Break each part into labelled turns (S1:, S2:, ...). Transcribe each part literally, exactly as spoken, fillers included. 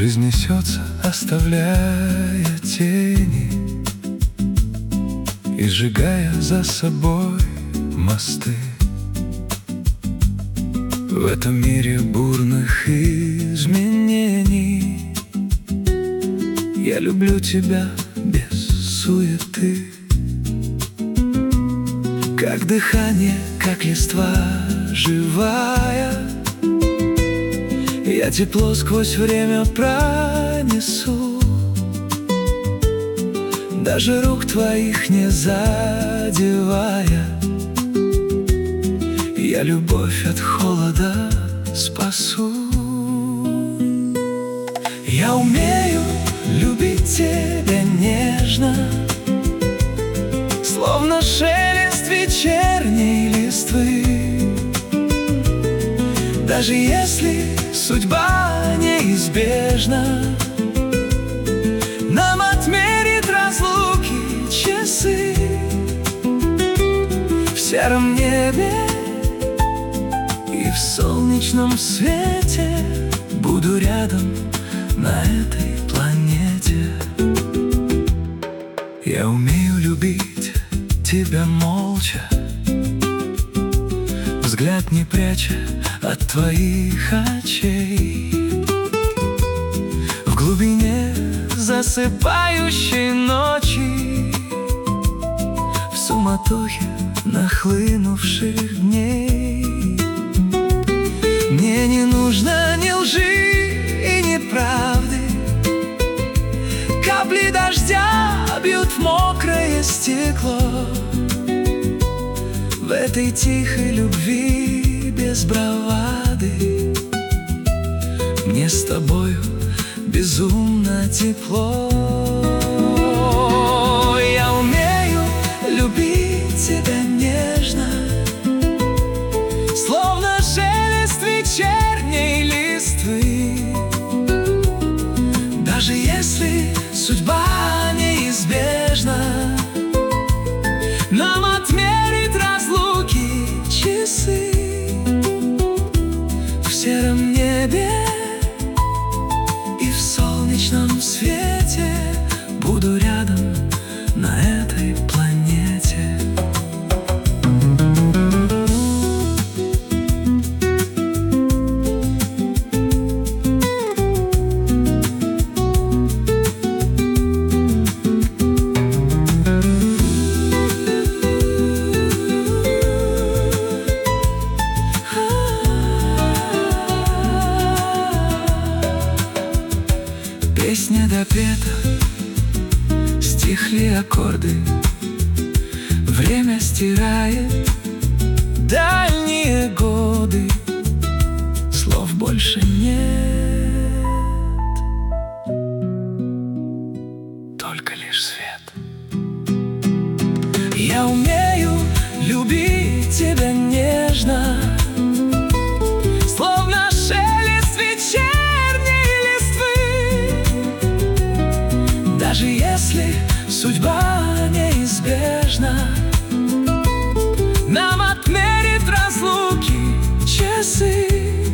S1: Жизнь несется, оставляя тени и сжигая за собой мосты. В этом мире бурных изменений я люблю тебя без суеты. Как дыхание, как листва живая, я тепло сквозь время пронесу. Даже рук твоих не задевая, я любовь от холода спасу. Я умею любить тебя нежно, словно шелест вечерней листвы. Даже если судьба неизбежна, нам отмерит разлуки часы. В сером небе и в солнечном свете буду рядом на этой планете. Я умею любить тебя молча, взгляд не пряча от твоих очей. В глубине засыпающей ночи, в суматохе нахлынувших дней, мне не нужно ни лжи и ни правды. Капли дождя бьют в мокрое стекло. В этой тихой любви без бравады мне с тобою безумно тепло. Я умею любить тебя нежно, словно шелест вечерней листвы. Даже если судьба неизбежна, нам отмерит разлуки часы. В сером небе и в солнечном свете буду рядом на этой планете. Песня допета, стихли аккорды, время стирает дальние годы, слов больше нет, только лишь свет. Я умею любить тебя нежно, словно шелест вечерней листвы. Даже если судьба неизбежна, нам отмерит разлуки часы.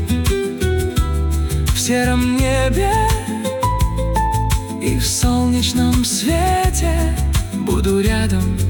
S1: В сером небе и в солнечном свете буду рядом